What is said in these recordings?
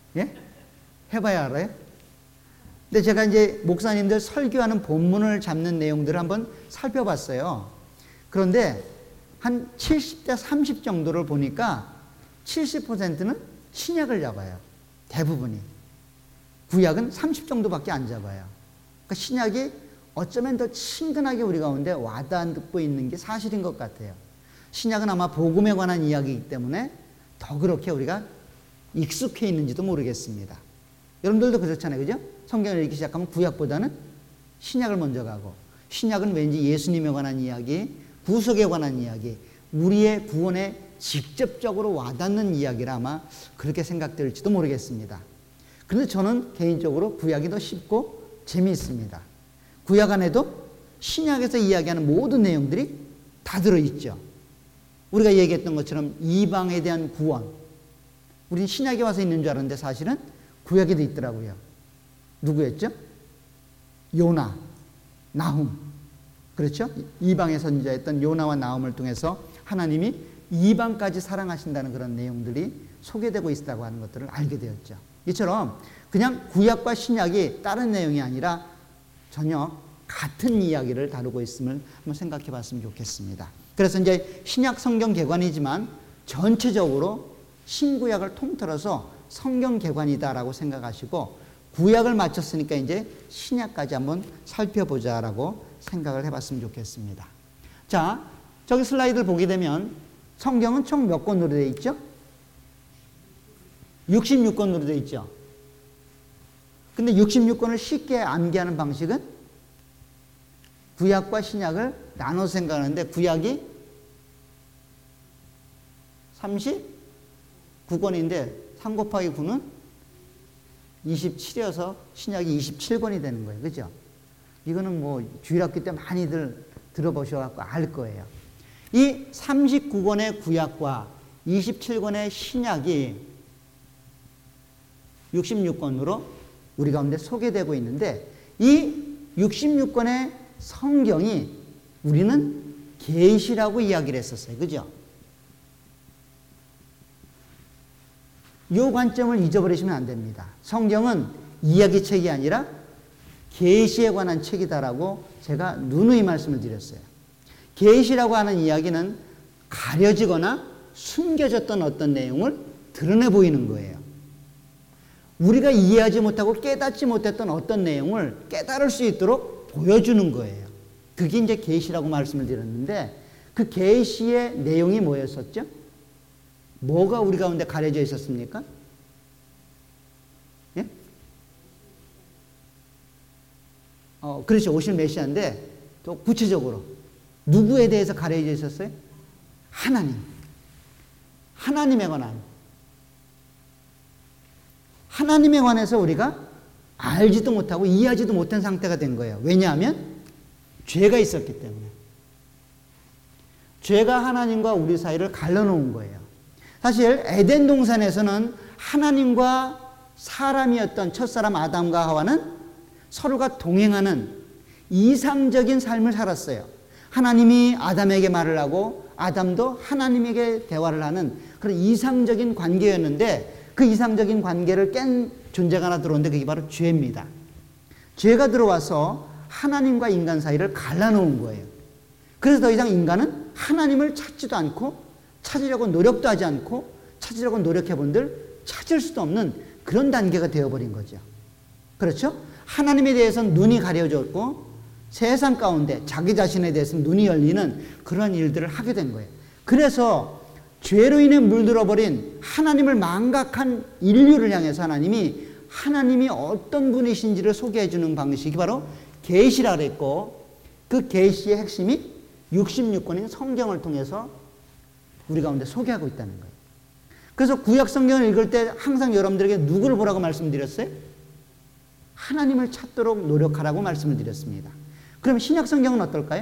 예? 해봐야 알아요? 근데 제가 이제 목사님들 설교하는 본문을 잡는 내용들을 한번 살펴봤어요. 그런데 한 70대 30 정도를 보니까 70%는 신약을 잡아요. 대부분이. 구약은 30 정도밖에 안 잡아요. 그러니까 신약이 어쩌면 더 친근하게 우리 가운데 와닿고 있는 게 사실인 것 같아요. 신약은 아마 복음에 관한 이야기이기 때문에 더 그렇게 우리가 익숙해 있는지도 모르겠습니다. 여러분들도 그렇잖아요. 그죠? 성경을 읽기 시작하면 구약보다는 신약을 먼저 가고, 신약은 왠지 예수님에 관한 이야기, 구속에 관한 이야기, 우리의 구원에 직접적으로 와닿는 이야기라 아마 그렇게 생각될지도 모르겠습니다. 그런데 저는 개인적으로 구약이 더 쉽고 재미있습니다. 구약 안에도 신약에서 이야기하는 모든 내용들이 다 들어있죠. 우리가 얘기했던 것처럼 이방에 대한 구원, 우린 신약에 와서 있는 줄 알았는데 사실은 구약에도 있더라고요. 누구였죠? 요나, 나훔. 그렇죠? 이방의 선지자였던 요나와 나훔을 통해서 하나님이 이방까지 사랑하신다는 그런 내용들이 소개되고 있다고 하는 것들을 알게 되었죠. 이처럼 그냥 구약과 신약이 다른 내용이 아니라 전혀 같은 이야기를 다루고 있음을 한번 생각해 봤으면 좋겠습니다. 그래서 이제 신약 성경 개관이지만 전체적으로 신구약을 통틀어서 성경 개관이다라고 생각하시고, 구약을 마쳤으니까 이제 신약까지 한번 살펴보자라고 생각을 해봤으면 좋겠습니다. 자, 저기 슬라이드를 보게 되면 성경은 총 몇 권으로 되어 있죠? 66권으로 되어 있죠. 근데 66권을 쉽게 암기하는 방식은 구약과 신약을 나눠서 생각하는데, 구약이 39권인데 3 곱하기 9는 27이어서 신약이 27권이 되는 거예요. 그죠? 이거는 뭐 주일학교 때 많이들 들어보셔서 알 거예요. 이 39권의 구약과 27권의 신약이 66권으로 우리 가운데 소개되고 있는데, 이 66권의 성경이 우리는 계시라고 이야기를 했었어요. 그죠? 이 관점을 잊어버리시면 안 됩니다. 성경은 이야기책이 아니라 계시에 관한 책이다라고 제가 누누이 말씀을 드렸어요. 계시라고 하는 이야기는 가려지거나 숨겨졌던 어떤 내용을 드러내 보이는 거예요. 우리가 이해하지 못하고 깨닫지 못했던 어떤 내용을 깨달을 수 있도록 보여주는 거예요. 그게 이제 계시라고 말씀을 드렸는데, 그 계시의 내용이 뭐였었죠? 뭐가 우리 가운데 가려져 있었습니까? 예? 그렇죠. 오실 메시아인데, 또 구체적으로 누구에 대해서 가려져 있었어요? 하나님. 하나님에 관한. 하나님에 관해서 우리가 알지도 못하고 이해하지도 못한 상태가 된 거예요. 왜냐하면 죄가 있었기 때문에. 죄가 하나님과 우리 사이를 갈라놓은 거예요. 사실 에덴 동산에서는 하나님과 사람이었던 첫사람 아담과 하와는 서로가 동행하는 이상적인 삶을 살았어요. 하나님이 아담에게 말을 하고 아담도 하나님에게 대화를 하는 그런 이상적인 관계였는데, 그 이상적인 관계를 깬 존재가 하나 들어오는데 그게 바로 죄입니다. 죄가 들어와서 하나님과 인간 사이를 갈라놓은 거예요. 그래서 더 이상 인간은 하나님을 찾지도 않고 찾으려고 노력도 하지 않고 찾으려고 노력해본들 찾을 수도 없는 그런 단계가 되어버린 거죠. 그렇죠? 하나님에 대해서는 눈이 가려졌고 세상 가운데 자기 자신에 대해서는 눈이 열리는 그런 일들을 하게 된 거예요. 그래서 죄로 인해 물들어버린 하나님을 망각한 인류를 향해서 하나님이 어떤 분이신지를 소개해주는 방식이 바로 계시라 그랬고, 그 계시의 핵심이 66권인 성경을 통해서 우리 가운데 소개하고 있다는 거예요. 그래서 구약 성경을 읽을 때 항상 여러분들에게 누구를 보라고 말씀드렸어요? 하나님을 찾도록 노력하라고 말씀을 드렸습니다. 그럼 신약 성경은 어떨까요?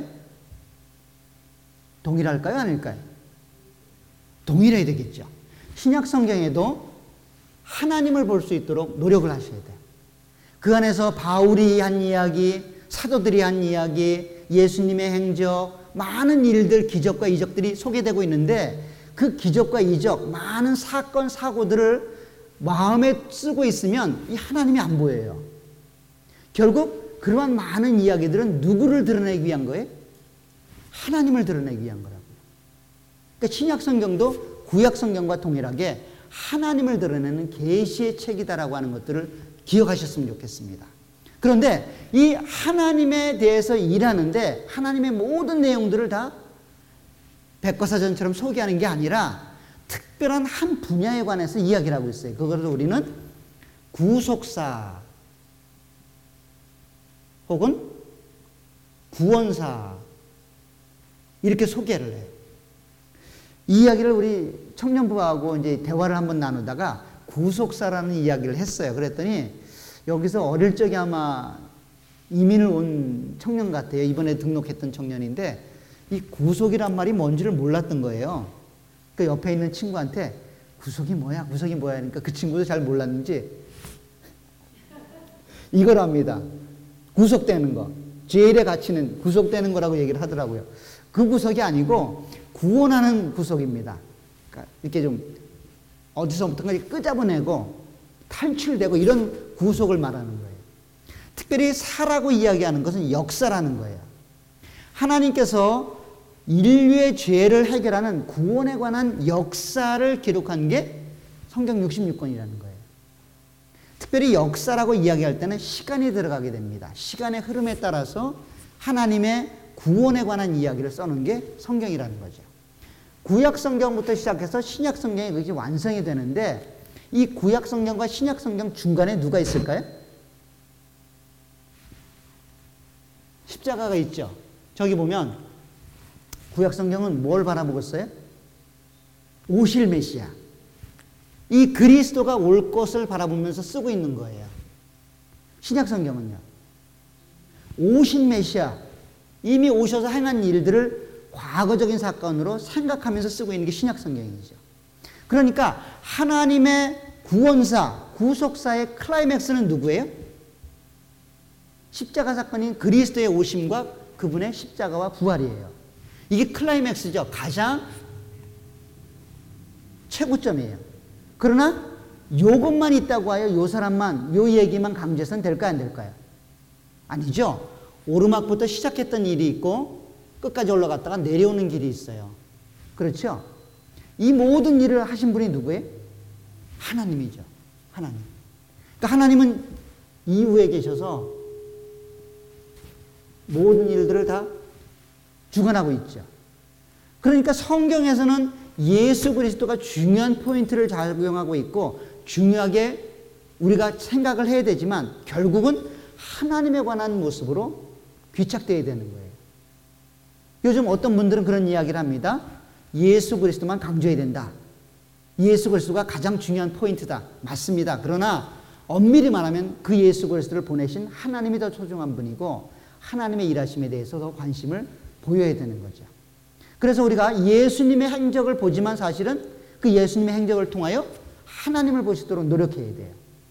동일할까요? 아닐까요? 동일해야 되겠죠. 신약 성경에도 하나님을 볼 수 있도록 노력을 하셔야 돼요. 그 안에서 바울이 한 이야기, 사도들이 한 이야기, 예수님의 행적, 많은 일들, 기적과 이적들이 소개되고 있는데, 그 기적과 이적, 많은 사건, 사고들을 마음에 쓰고 있으면 이 하나님이 안 보여요. 결국 그러한 많은 이야기들은 누구를 드러내기 위한 거예요? 하나님을 드러내기 위한 거라고요. 그러니까 신약 성경도 구약 성경과 동일하게 하나님을 드러내는 계시의 책이다라고 하는 것들을 기억하셨으면 좋겠습니다. 그런데 이 하나님에 대해서 일하는데 하나님의 모든 내용들을 다 백과사전처럼 소개하는 게 아니라 특별한 한 분야에 관해서 이야기를 하고 있어요. 그것을 우리는 구속사 혹은 구원사 이렇게 소개를 해요. 이 이야기를 우리 청년부하고 이제 대화를 한번 나누다가 구속사라는 이야기를 했어요. 그랬더니 여기서 어릴 적에 아마 이민을 온 청년 같아요. 이번에 등록했던 청년인데 이 구속이란 말이 뭔지를 몰랐던 거예요. 그 옆에 있는 친구한테 구속이 뭐야? 구속이 뭐야? 하니까 그 친구도 잘 몰랐는지 이걸 합니다. 구속되는 거. 죄일의 가치는 구속되는 거라고 얘기를 하더라고요. 그 구속이 아니고 구원하는 구속입니다. 그러니까 이렇게 좀 어디서부터까지 끄잡아내고 탈출되고 이런 구속을 말하는 거예요. 특별히 사라고 이야기하는 것은 역사라는 거예요. 하나님께서 인류의 죄를 해결하는 구원에 관한 역사를 기록한 게 성경 66권이라는 거예요. 특별히 역사라고 이야기할 때는 시간이 들어가게 됩니다. 시간의 흐름에 따라서 하나님의 구원에 관한 이야기를 써놓은 게 성경이라는 거죠. 구약 성경부터 시작해서 신약 성경이 그것이 완성이 되는데 이 구약 성경과 신약 성경 중간에 누가 있을까요? 십자가가 있죠. 저기 보면 구약 성경은 뭘 바라보고 있어요? 오실 메시아. 이 그리스도가 올 것을 바라보면서 쓰고 있는 거예요. 신약 성경은요. 오신 메시아. 이미 오셔서 행한 일들을 과거적인 사건으로 생각하면서 쓰고 있는 게 신약 성경이죠. 그러니까 하나님의 구원사, 구속사의 클라이맥스는 누구예요? 십자가 사건인 그리스도의 오심과 그분의 십자가와 부활이에요. 이게 클라이맥스죠. 가장 최고점이에요. 그러나 요것만 있다고 하여 요 사람만, 요 얘기만 강조해서는 될까요? 안 될까요? 아니죠. 오르막부터 시작했던 일이 있고 끝까지 올라갔다가 내려오는 길이 있어요. 그렇죠? 이 모든 일을 하신 분이 누구예요? 하나님이죠. 하나님. 그러니까 하나님은 이후에 계셔서 모든 일들을 다 주관하고 있죠. 그러니까 성경에서는 예수 그리스도가 중요한 포인트를 작용하고 있고 중요하게 우리가 생각을 해야 되지만 결국은 하나님에 관한 모습으로 귀착되어야 되는 거예요. 요즘 어떤 분들은 그런 이야기를 합니다. 예수 그리스도만 강조해야 된다. 예수 그리스도가 가장 중요한 포인트다. 맞습니다. 그러나 엄밀히 말하면 그 예수 그리스도를 보내신 하나님이 더 소중한 분이고 하나님의 일하심에 대해서 더 관심을 보여야 되는 거죠. 그래서 우리가 예수님의 행적을 보지만 사실은 그 예수님의 행적을 통하여 하나님을 보시도록 노력해야 돼요.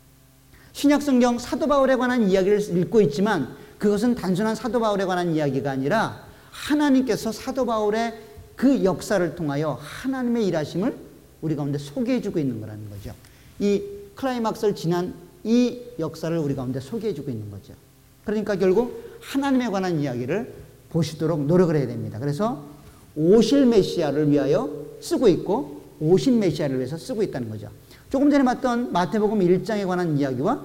신약성경 사도 바울에 관한 이야기를 읽고 있지만 그것은 단순한 사도 바울에 관한 이야기가 아니라 하나님께서 사도 바울의 그 역사를 통하여 하나님의 일하심을 우리 가운데 소개해주고 있는 거라는 거죠. 이 클라이막스를 지난 이 역사를 우리 가운데 소개해주고 있는 거죠. 그러니까 결국 하나님에 관한 이야기를 보시도록 노력을 해야 됩니다. 그래서 오실 메시아를 위하여 쓰고 있고 오신 메시아를 위해서 쓰고 있다는 거죠. 조금 전에 봤던 마태복음 1장에 관한 이야기와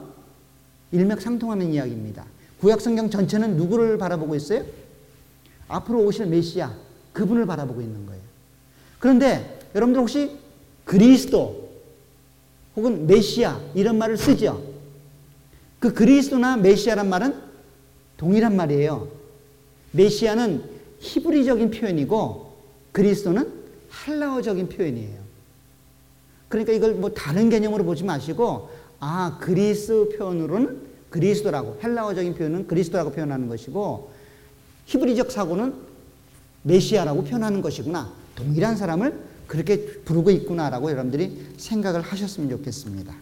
일맥상통하는 이야기입니다. 구약성경 전체는 누구를 바라보고 있어요? 앞으로 오실 메시아, 그분을 바라보고 있는 거예요. 그런데 여러분들 혹시 그리스도 혹은 메시아 이런 말을 쓰죠? 그 그리스도나 메시아란 말은 동일한 말이에요. 메시아는 히브리적인 표현이고 그리스도는 헬라어적인 표현이에요. 그러니까 이걸 뭐 다른 개념으로 보지 마시고 그리스 표현으로는 그리스도라고 헬라어적인 표현은 그리스도라고 표현하는 것이고 히브리적 사고는 메시아라고 표현하는 것이구나. 동일한 사람을 그렇게 부르고 있구나라고 여러분들이 생각을 하셨으면 좋겠습니다.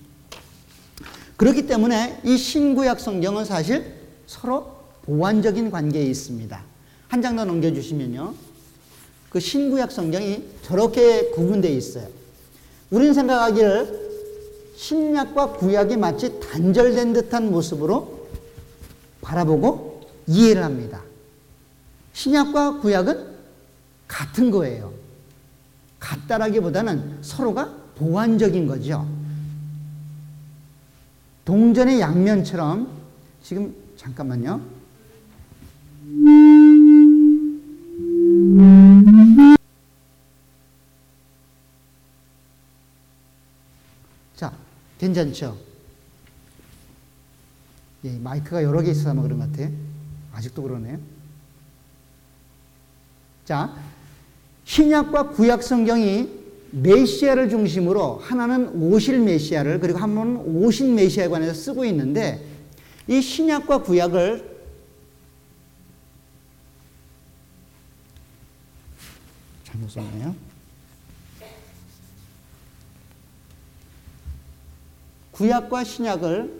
그렇기 때문에 이 신구약 성경은 사실 서로 보완적인 관계에 있습니다. 한 장 더 넘겨주시면요. 그 신구약 성경이 저렇게 구분되어 있어요. 우리는 생각하기를 신약과 구약이 마치 단절된 듯한 모습으로 바라보고 이해를 합니다. 신약과 구약은 같은 거예요. 같다라기보다는 서로가 보완적인 거죠. 동전의 양면처럼 지금 잠깐만요. 자, 괜찮죠? 예, 마이크가 여러 개 있어서 아마 그런 것 같아요. 아직도 그러네요. 자, 신약과 구약 성경이 메시아를 중심으로 하나는 오실 메시아를 그리고 한 번은 오신 메시아에 관해서 쓰고 있는데 이 신약과 구약을 잘못 썼네요. 구약과 신약을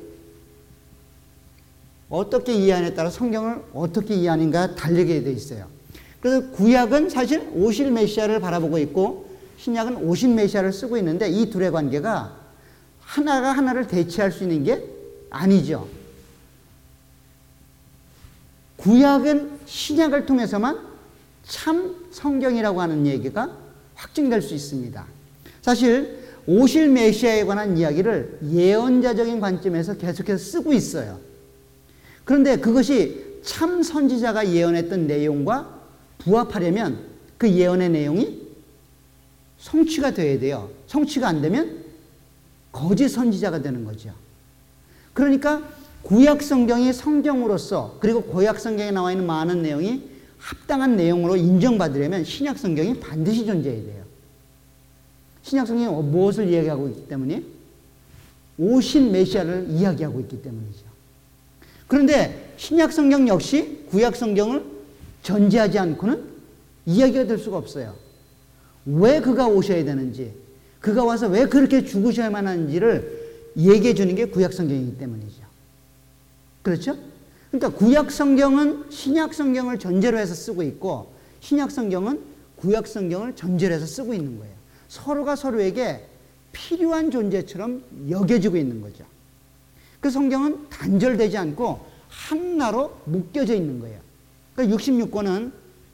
어떻게 이해하느냐에 따라 성경을 어떻게 이해하는가 다르게 되어 있어요. 그래서 구약은 사실 오실 메시아를 바라보고 있고 신약은 오신 메시아를 쓰고 있는데 이 둘의 관계가 하나가 하나를 대체할 수 있는 게 아니죠. 구약은 신약을 통해서만 참 성경이라고 하는 얘기가 확증될 수 있습니다. 사실 오실 메시아에 관한 이야기를 예언자적인 관점에서 계속해서 쓰고 있어요. 그런데 그것이 참 선지자가 예언했던 내용과 부합하려면 그 예언의 내용이 성취가 되어야 돼요. 성취가 안 되면 거짓 선지자가 되는 거죠. 그러니까 구약 성경이 성경으로서 그리고 구약 성경에 나와 있는 많은 내용이 합당한 내용으로 인정받으려면 신약 성경이 반드시 존재해야 돼요. 신약 성경이 무엇을 이야기하고 있기 때문에? 오신 메시아를 이야기하고 있기 때문이죠. 그런데 신약 성경 역시 구약 성경을 전제하지 않고는 이야기가 될 수가 없어요. 왜 그가 오셔야 되는지, 그가 와서 왜 그렇게 죽으셔야만 하는지를 얘기해 주는 게 구약 성경이기 때문이죠. 그렇죠? 그러니까 구약 성경은 신약 성경을 전제로 해서 쓰고 있고 신약 성경은 구약 성경을 전제로 해서 쓰고 있는 거예요. 서로가 서로에게 필요한 존재처럼 여겨지고 있는 거죠. 그 성경은 단절되지 않고 하나로 묶여져 있는 거예요. 그러니까 66권은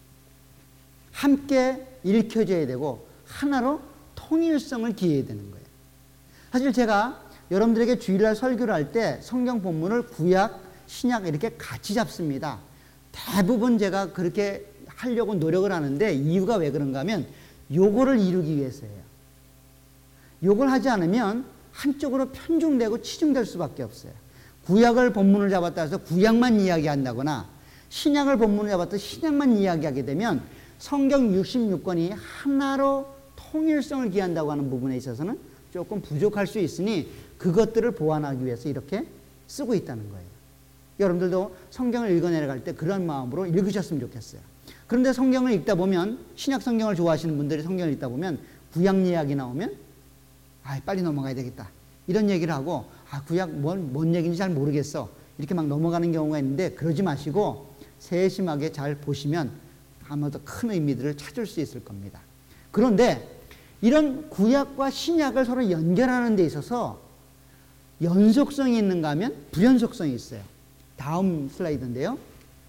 함께 읽혀져야 되고 하나로 통일성을 기해야 되는 거예요. 사실 제가 여러분들에게 주일날 설교를 할 때 성경 본문을 구약, 신약 이렇게 같이 잡습니다. 대부분 제가 그렇게 하려고 노력을 하는데 이유가 왜 그런가 하면 요거를 이루기 위해서예요. 요걸 하지 않으면 한쪽으로 편중되고 치중될 수밖에 없어요. 구약을 본문을 잡았다 해서 구약만 이야기한다거나 신약을 본문을 잡았다 신약만 이야기하게 되면 성경 66권이 하나로 통일성을 기한다고 하는 부분에 있어서는 조금 부족할 수 있으니 그것들을 보완하기 위해서 이렇게 쓰고 있다는 거예요. 여러분들도 성경을 읽어내려갈 때 그런 마음으로 읽으셨으면 좋겠어요. 그런데 성경을 읽다 보면 신약 성경을 좋아하시는 분들이 성경을 읽다 보면 구약 이야기 나오면 빨리 넘어가야 되겠다 이런 얘기를 하고 구약 뭔 얘기인지 잘 모르겠어 이렇게 막 넘어가는 경우가 있는데 그러지 마시고 세심하게 잘 보시면 아마 더 큰 의미들을 찾을 수 있을 겁니다. 그런데 이런 구약과 신약을 서로 연결하는 데 있어서 연속성이 있는가 하면 불연속성이 있어요. 다음 슬라이드인데요.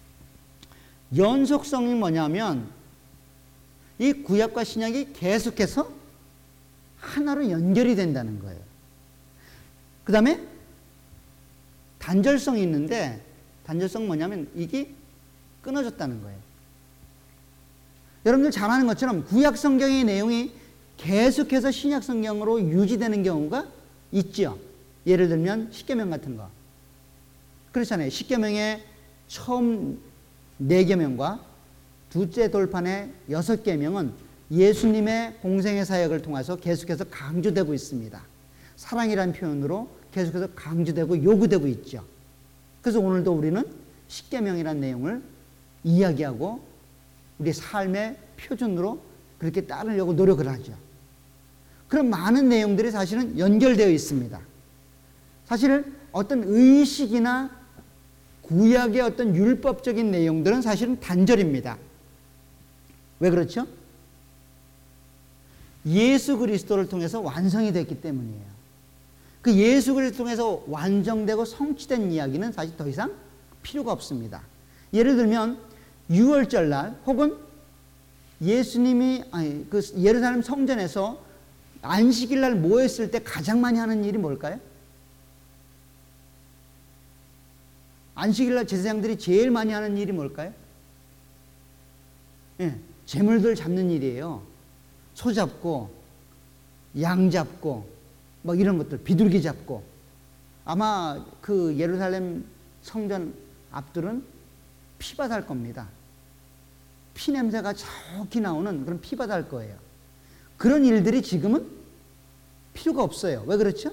연속성이 뭐냐면 이 구약과 신약이 계속해서 하나로 연결이 된다는 거예요. 그 다음에 단절성이 있는데 단절성은 뭐냐면 이게 끊어졌다는 거예요. 여러분들 잘 아는 것처럼 구약 성경의 내용이 계속해서 신약 성경으로 유지되는 경우가 있죠. 예를 들면 십계명 같은 거. 그렇잖아요. 십계명의 처음 4계명과 두째 돌판의 6계명은 예수님의 공생의 사역을 통해서 계속해서 강조되고 있습니다. 사랑이라는 표현으로 계속해서 강조되고 요구되고 있죠. 그래서 오늘도 우리는 십계명이라는 내용을 이야기하고 우리 삶의 표준으로 그렇게 따르려고 노력을 하죠. 그런 많은 내용들이 사실은 연결되어 있습니다. 사실 어떤 의식이나 구약의 어떤 율법적인 내용들은 사실은 단절입니다. 왜 그렇죠? 예수 그리스도를 통해서 완성이 됐기 때문이에요. 그 예수 그리스도 통해서 완성되고 성취된 이야기는 사실 더 이상 필요가 없습니다. 예를 들면 유월절 날 혹은 예수님이 그 예루살렘 성전에서 안식일 날 모였을 때 가장 많이 하는 일이 뭘까요? 안식일 날 제사장들이 제일 많이 하는 일이 뭘까요? 예, 제물들 잡는 일이에요. 소 잡고 양 잡고 뭐 이런 것들, 비둘기 잡고. 아마 그 예루살렘 성전 앞들은 피바다 할 겁니다. 피 냄새가 저기 나오는 그런 피바다 할 거예요. 그런 일들이 지금은 필요가 없어요. 왜 그렇죠?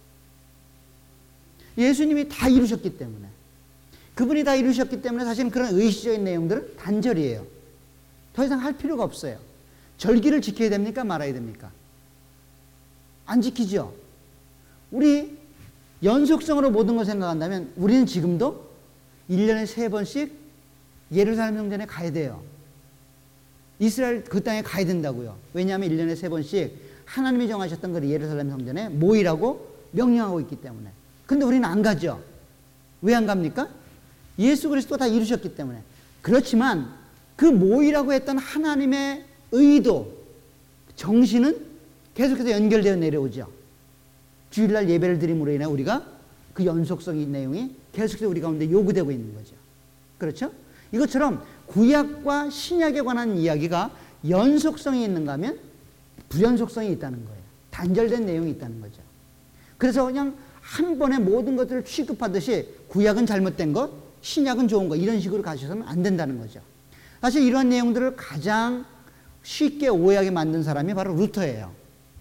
예수님이 다 이루셨기 때문에. 그분이 다 이루셨기 때문에 사실은 그런 의식적인 내용들은 단절이에요. 더 이상 할 필요가 없어요. 절기를 지켜야 됩니까? 말아야 됩니까? 안 지키죠. 우리 연속성으로 모든 걸 생각한다면 우리는 지금도 1년에 3번씩 예루살렘 성전에 가야 돼요. 이스라엘 그 땅에 가야 된다고요. 왜냐하면 1년에 3번씩 하나님이 정하셨던 그 예루살렘 성전에 모이라고 명령하고 있기 때문에. 근데 우리는 안 가죠. 왜 안 갑니까? 예수 그리스도가 다 이루셨기 때문에. 그렇지만 그 모이라고 했던 하나님의 의도, 정신은 계속해서 연결되어 내려오죠. 주일날 예배를 드림으로 인해 우리가 그 연속성의 내용이 계속해서 우리 가운데 요구되고 있는 거죠. 그렇죠? 이것처럼 구약과 신약에 관한 이야기가 연속성이 있는가 하면 불연속성이 있다는 거예요. 단절된 내용이 있다는 거죠. 그래서 그냥 한 번에 모든 것들을 취급하듯이 구약은 잘못된 것, 신약은 좋은 것 이런 식으로 가셔서는 안 된다는 거죠. 사실 이러한 내용들을 가장 쉽게 오해하게 만든 사람이 바로 루터예요.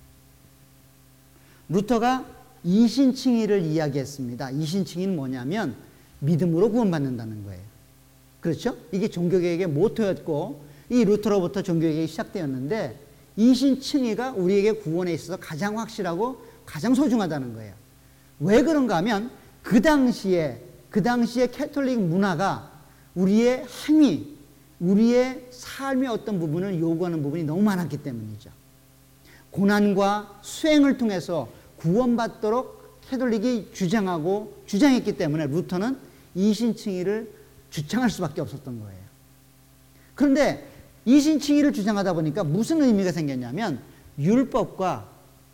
루터가 이신칭의를 이야기했습니다. 이신칭의는 뭐냐면 믿음으로 구원받는다는 거예요. 그렇죠? 이게 종교개혁의 모토였고 이 루터로부터 종교개혁이 시작되었는데 이신칭의가 우리에게 구원에 있어서 가장 확실하고 가장 소중하다는 거예요. 왜 그런가 하면 그 당시에 캐톨릭 문화가 우리의 행위, 우리의 삶의 어떤 부분을 요구하는 부분이 너무 많았기 때문이죠. 고난과 수행을 통해서 구원받도록 캐톨릭이 주장했기 때문에 루터는 이신칭의를 주장할 수밖에 없었던 거예요. 그런데 이신칭의를 주장하다 보니까 무슨 의미가 생겼냐면 율법과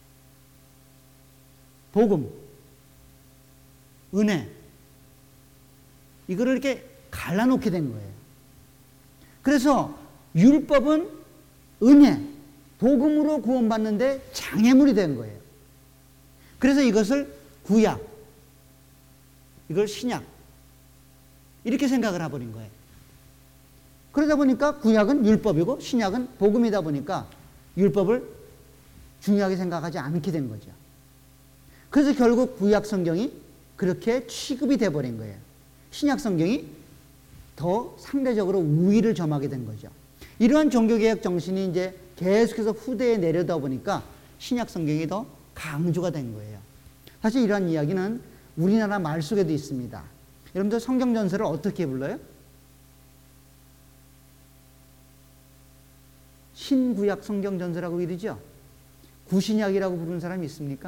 복음, 은혜 이거를 이렇게 갈라놓게 된 거예요. 그래서 율법은 은혜, 복음으로 구원받는데 장애물이 된 거예요. 그래서 이것을 구약, 이걸 신약 이렇게 생각을 해버린 거예요. 그러다 보니까 구약은 율법이고 신약은 복음이다 보니까 율법을 중요하게 생각하지 않게 된 거죠. 그래서 결국 구약 성경이 그렇게 취급이 돼버린 거예요. 신약 성경이 더 상대적으로 우위를 점하게 된 거죠. 이러한 종교개혁 정신이 이제 계속해서 후대에 내려다 보니까 신약 성경이 더 강조가 된 거예요. 사실 이러한 이야기는 우리나라 말 속에도 있습니다. 여러분들 성경 전설을 어떻게 불러요? 신구약 성경 전설이라고 이러죠? 구신약이라고 부르는 사람이 있습니까?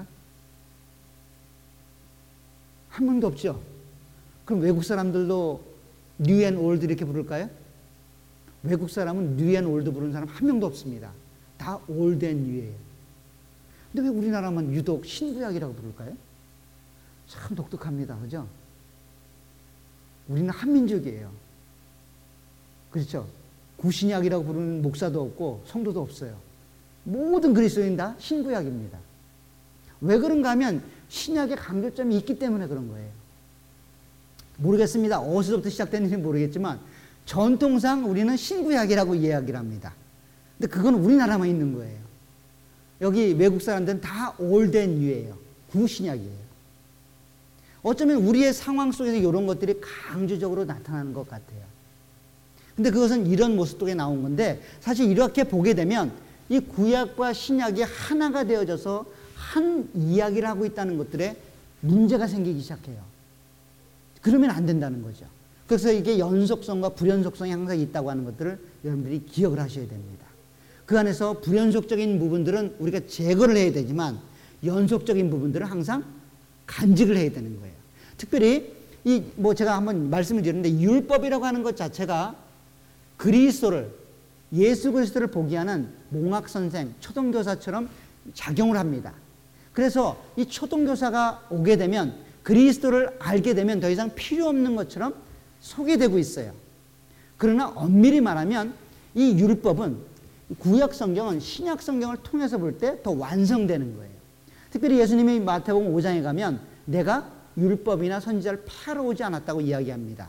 한 명도 없죠? 그럼 외국 사람들도 뉴 앤 올드 이렇게 부를까요? 외국 사람은 뉴 앤 올드 부르는 사람 한 명도 없습니다. 다 올드 앤 뉴예요. 근데 왜 우리나라만 유독 신구약이라고 부를까요? 참 독특합니다. 그죠? 우리는 한민족이에요. 그렇죠? 구신약이라고 부르는 목사도 없고 성도도 없어요. 모든 그리스도인 다 신구약입니다. 왜 그런가 하면 신약의 강조점이 있기 때문에 그런 거예요. 모르겠습니다. 어디서부터 시작됐는지 모르겠지만 전통상 우리는 신구약이라고 이야기를 합니다. 근데 그건 우리나라만 있는 거예요. 여기 외국 사람들은 다 올드 앤 뉴예요. 구신약이에요. 어쩌면 우리의 상황 속에서 이런 것들이 강조적으로 나타나는 것 같아요. 근데 그것은 이런 모습 속에 나온 건데 사실 이렇게 보게 되면 이 구약과 신약이 하나가 되어져서 한 이야기를 하고 있다는 것들에 문제가 생기기 시작해요. 그러면 안 된다는 거죠. 그래서 이게 연속성과 불연속성이 항상 있다고 하는 것들을 여러분들이 기억을 하셔야 됩니다. 그 안에서 불연속적인 부분들은 우리가 제거를 해야 되지만 연속적인 부분들은 항상 간직을 해야 되는 거예요. 특별히 제가 한번 말씀을 드렸는데 율법이라고 하는 것 자체가 그리스도를, 예수 그리스도를 보게 하는 몽학 선생, 초등교사처럼 작용을 합니다. 그래서 이 초등교사가 오게 되면 그리스도를 알게 되면 더 이상 필요 없는 것처럼 소개되고 있어요. 그러나 엄밀히 말하면 이 율법은, 구약 성경은 신약 성경을 통해서 볼 때 더 완성되는 거예요. 특별히 예수님이 마태복음 5장에 가면 내가 율법이나 선지자를 폐하러 오지 않았다고 이야기합니다.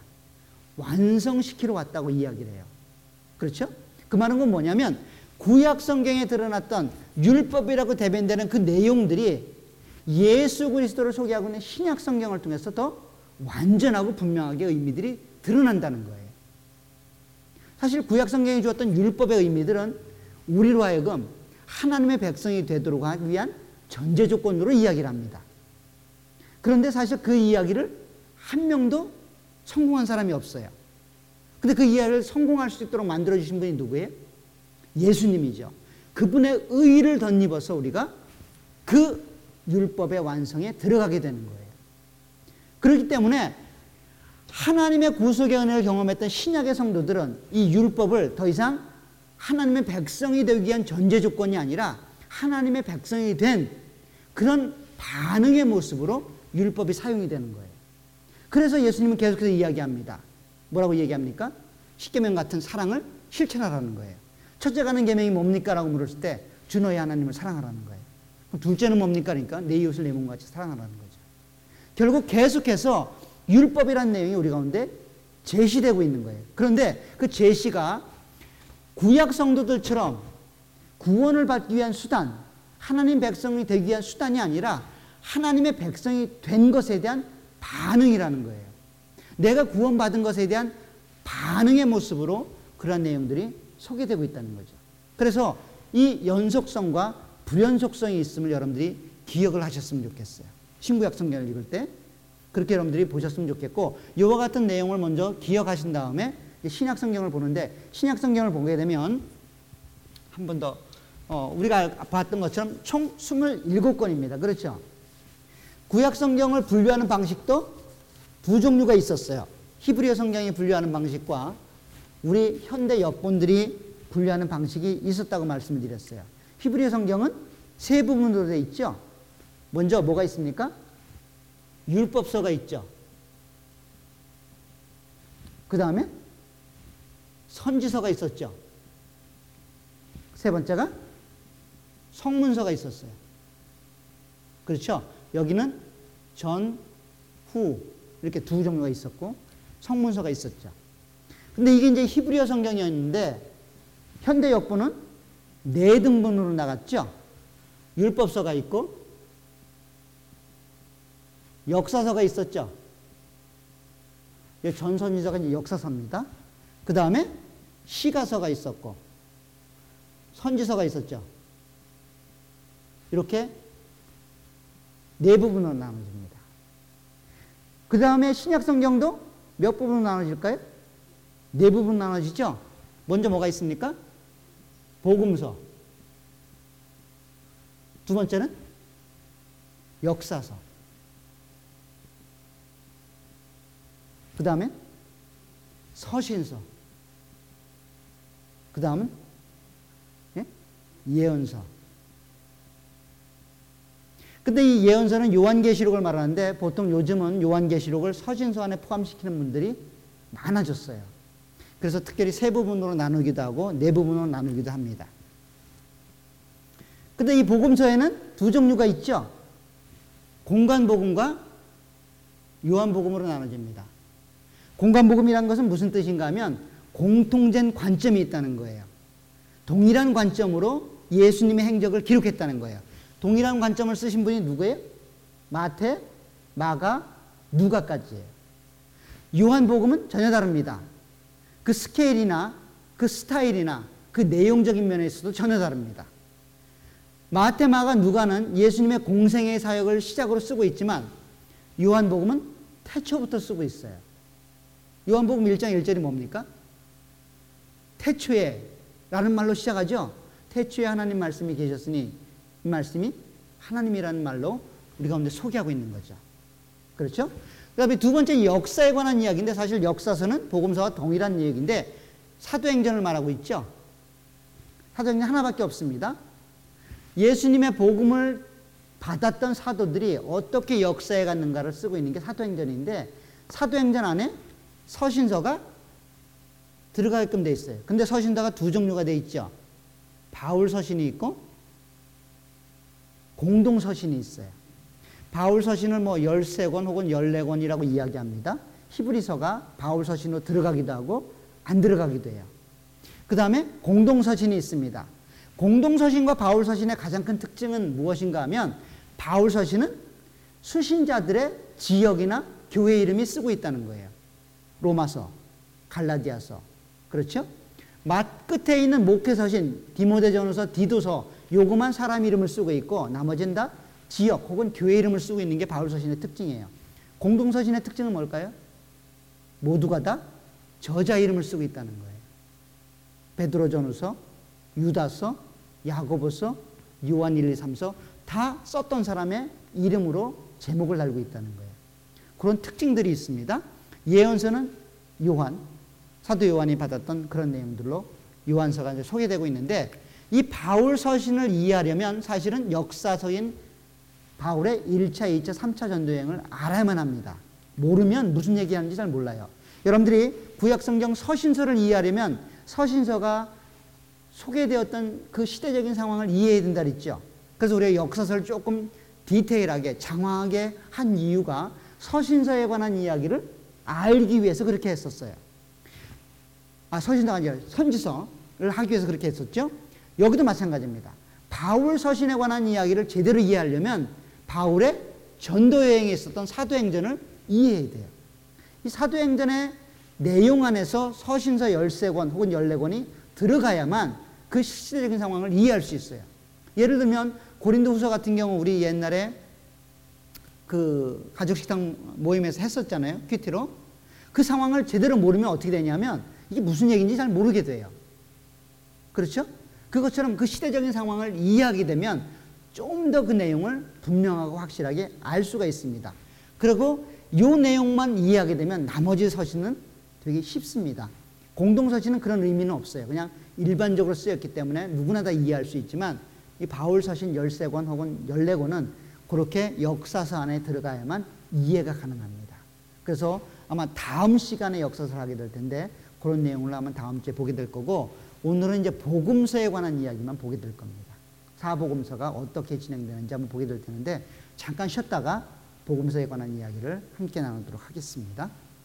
완성시키러 왔다고 이야기를 해요. 그렇죠? 그 말은 건 뭐냐면 구약 성경에 드러났던 율법이라고 대변되는 그 내용들이 예수 그리스도를 소개하고 있는 신약 성경을 통해서 더 완전하고 분명하게 의미들이 드러난다는 거예요. 사실 구약 성경이 주었던 율법의 의미들은 우리로 하여금 하나님의 백성이 되도록 하기 위한 전제 조건으로 이야기를 합니다. 그런데 사실 그 이야기를 한 명도 성공한 사람이 없어요. 근데 그 이야기를 성공할 수 있도록 만들어주신 분이 누구예요? 예수님이죠. 그분의 의의를 덧입어서 우리가 그 율법의 완성에 들어가게 되는 거예요. 그렇기 때문에 하나님의 구속의 은혜를 경험했던 신약의 성도들은 이 율법을 더 이상 하나님의 백성이 되기 위한 전제 조건이 아니라 하나님의 백성이 된 그런 반응의 모습으로 율법이 사용이 되는 거예요. 그래서 예수님은 계속해서 이야기합니다. 뭐라고 얘기합니까? 십계명 같은 사랑을 실천하라는 거예요. 첫째 가는 계명이 뭡니까? 라고 물었을 때 주 너의 하나님을 사랑하라는 거예요. 그럼 둘째는 뭡니까? 그러니까 내 이웃을 내 몸과 같이 사랑하라는 거죠. 결국 계속해서 율법이라는 내용이 우리 가운데 제시되고 있는 거예요. 그런데 그 제시가 구약 성도들처럼 구원을 받기 위한 수단, 하나님 백성이 되기 위한 수단이 아니라 하나님의 백성이 된 것에 대한 반응이라는 거예요. 내가 구원받은 것에 대한 반응의 모습으로 그러한 내용들이 소개되고 있다는 거죠. 그래서 이 연속성과 불연속성이 있음을 여러분들이 기억을 하셨으면 좋겠어요. 신구약 성경을 읽을 때 그렇게 여러분들이 보셨으면 좋겠고, 이와 같은 내용을 먼저 기억하신 다음에 신약 성경을 보는데, 신약 성경을 보게 되면 한 번 더 우리가 봤던 것처럼 총 27권입니다. 그렇죠? 구약 성경을 분류하는 방식도 두 종류가 있었어요. 히브리어 성경이 분류하는 방식과 우리 현대 역본들이 분류하는 방식이 있었다고 말씀을 드렸어요. 히브리어 성경은 세 부분으로 되어 있죠. 먼저 뭐가 있습니까? 율법서가 있죠. 그 다음에 선지서가 있었죠. 세 번째가 성문서가 있었어요. 그렇죠? 여기는 전, 후 이렇게 두 종류가 있었고 성문서가 있었죠. 근데 이게 이제 히브리어 성경이었는데 현대 역본은 네 등분으로 나갔죠. 율법서가 있고 역사서가 있었죠. 전선지서가 이제 역사서입니다. 그 다음에 시가서가 있었고 선지서가 있었죠. 이렇게 네 부분으로 나눠집니다. 그 다음에 신약 성경도 몇 부분으로 나눠질까요? 네 부분 나눠지죠. 먼저 뭐가 있습니까? 복음서. 두 번째는 역사서. 그 다음에 서신서. 그 다음은 예언서. 근데 이 예언서는 요한계시록을 말하는데 보통 요즘은 요한계시록을 서신서 안에 포함시키는 분들이 많아졌어요. 그래서 특별히 세 부분으로 나누기도 하고 네 부분으로 나누기도 합니다. 근데 이 복음서에는 두 종류가 있죠. 공관복음과 요한복음으로 나눠집니다. 공관복음이라는 것은 무슨 뜻인가 하면 공통된 관점이 있다는 거예요. 동일한 관점으로 예수님의 행적을 기록했다는 거예요. 동일한 관점을 쓰신 분이 누구예요? 마태, 마가, 누가까지예요. 요한복음은 전혀 다릅니다. 그 스케일이나 그 스타일이나 그 내용적인 면에서도 전혀 다릅니다. 마태, 마가, 누가는 예수님의 공생의 사역을 시작으로 쓰고 있지만 요한복음은 태초부터 쓰고 있어요. 요한복음 1장 1절이 뭡니까? 태초에 라는 말로 시작하죠. 태초에 하나님 말씀이 계셨으니 이 말씀이 하나님이라는 말로 우리 가운데 소개하고 있는 거죠. 그렇죠? 그 다음에 두 번째 역사에 관한 이야기인데 사실 역사서는 복음서와 동일한 얘기인데 사도행전을 말하고 있죠. 사도행전 하나밖에 없습니다. 예수님의 복음을 받았던 사도들이 어떻게 역사에 갔는가를 쓰고 있는 게 사도행전인데 사도행전 안에 서신서가 들어가게끔 돼 있어요. 근데 서신서가 두 종류가 돼 있죠. 바울 서신이 있고 공동 서신이 있어요. 바울 서신을 뭐 13권 혹은 14권이라고 이야기합니다. 히브리서가 바울 서신으로 들어가기도 하고 안 들어가기도 해요. 그 다음에 공동 서신이 있습니다. 공동 서신과 바울 서신의 가장 큰 특징은 무엇인가 하면 바울 서신은 수신자들의 지역이나 교회 이름이 쓰고 있다는 거예요. 로마서, 갈라디아서, 그렇죠? 맛 끝에 있는 목회서신, 디모데전서, 디도서 요거만 사람 이름을 쓰고 있고 나머지는 다 지역 혹은 교회 이름을 쓰고 있는 게 바울 서신의 특징이에요. 공동 서신의 특징은 뭘까요? 모두가 다 저자 이름을 쓰고 있다는 거예요. 베드로전후서, 유다서, 야고보서, 요한 1, 2, 3서 다 썼던 사람의 이름으로 제목을 달고 있다는 거예요. 그런 특징들이 있습니다. 예언서는 요한, 사도 요한이 받았던 그런 내용들로 요한서가 이제 소개되고 있는데 이 바울 서신을 이해하려면 사실은 역사서인 바울의 1차, 2차, 3차 전도여행을 알아야만 합니다. 모르면 무슨 얘기하는지 잘 몰라요. 여러분들이 구약성경 서신서를 이해하려면 서신서가 소개되었던 그 시대적인 상황을 이해해야 된다 그랬죠. 그래서 우리가 역사서를 조금 디테일하게 장황하게 한 이유가 서신서에 관한 이야기를 알기 위해서 그렇게 했었어요. 서신서가 아니라 선지서를 하기 위해서 그렇게 했었죠. 여기도 마찬가지입니다. 바울 서신에 관한 이야기를 제대로 이해하려면 바울의 전도여행에 있었던 사도행전을 이해해야 돼요. 이 사도행전의 내용 안에서 서신서 13권 혹은 14권이 들어가야만 그 시대적인 상황을 이해할 수 있어요. 예를 들면 고린도후서 같은 경우 우리 옛날에 그 가족식당 모임에서 했었잖아요. 큐티로. 그 상황을 제대로 모르면 어떻게 되냐면 이게 무슨 얘기인지 잘 모르게 돼요. 그렇죠? 그것처럼 그 시대적인 상황을 이해하게 되면 좀 더 그 내용을 분명하고 확실하게 알 수가 있습니다. 그리고 이 내용만 이해하게 되면 나머지 서신은 되게 쉽습니다. 공동서신은 그런 의미는 없어요. 그냥 일반적으로 쓰였기 때문에 누구나 다 이해할 수 있지만 이 바울 서신 13권 혹은 14권은 그렇게 역사서 안에 들어가야만 이해가 가능합니다. 그래서 아마 다음 시간에 역사서를 하게 될 텐데 그런 내용을 아마 다음 주에 보게 될 거고 오늘은 이제 복음서에 관한 이야기만 보게 될 겁니다. 사복음서가 어떻게 진행되는지 한번 보게 될 텐데 잠깐 쉬었다가 복음서에 관한 이야기를 함께 나누도록 하겠습니다.